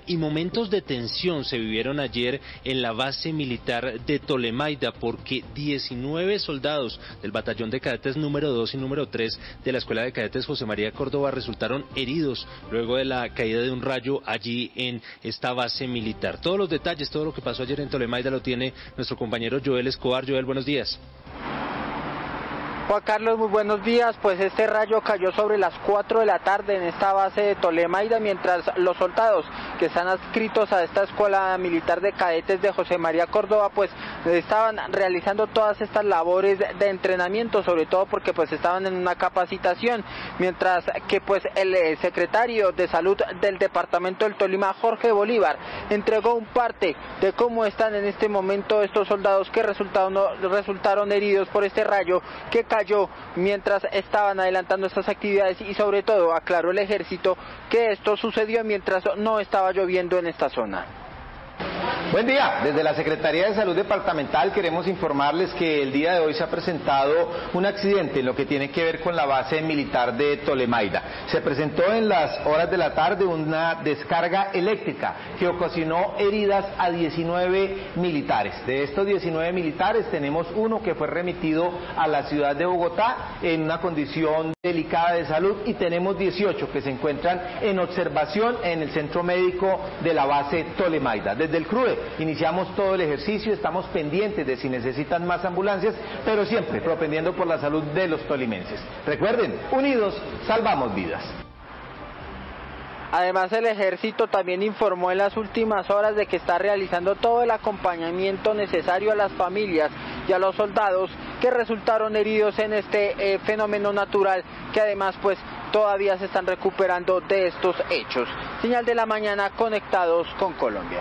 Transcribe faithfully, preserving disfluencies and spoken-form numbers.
y momentos de tensión se vivieron ayer en la base militar de Tolemaida, porque diecinueve soldados del batallón de cadetes número dos y número tres de la Escuela de Cadetes José María Córdoba resultaron heridos luego de la caída de un rayo allí en esta base militar. Todos los detalles, todo lo que pasó ayer en Tolemaida lo tiene nuestro compañero Joel Escobar. Joel, buenos días. Juan Carlos, muy buenos días. Pues este rayo cayó sobre las cuatro de la tarde en esta base de Tolemaida, mientras los soldados que están adscritos a esta escuela militar de cadetes de José María Córdoba pues estaban realizando todas estas labores de entrenamiento, sobre todo porque pues estaban en una capacitación, mientras que pues el secretario de Salud del departamento del Tolima, Jorge Bolívar, entregó un parte de cómo están en este momento estos soldados que resultaron, resultaron heridos por este rayo que cayó cayó mientras estaban adelantando estas actividades, y sobre todo aclaró el ejército que esto sucedió mientras no estaba lloviendo en esta zona. Buen día, desde la Secretaría de Salud Departamental queremos informarles que el día de hoy se ha presentado un accidente en lo que tiene que ver con la base militar de Tolemaida. Se presentó en las horas de la tarde una descarga eléctrica que ocasionó heridas a diecinueve militares. De estos diecinueve militares tenemos uno que fue remitido a la ciudad de Bogotá en una condición delicada de salud, y tenemos dieciocho que se encuentran en observación en el centro médico de la base Tolemaida. Desde el C R U E iniciamos todo el ejercicio, estamos pendientes de si necesitan más ambulancias, pero siempre propendiendo por la salud de los tolimenses. Recuerden, unidos salvamos vidas. Además, el ejército también informó en las últimas horas de que está realizando todo el acompañamiento necesario a las familias y a los soldados que resultaron heridos en este eh, fenómeno natural, que además pues todavía se están recuperando de estos hechos. Señal de la mañana, conectados con Colombia.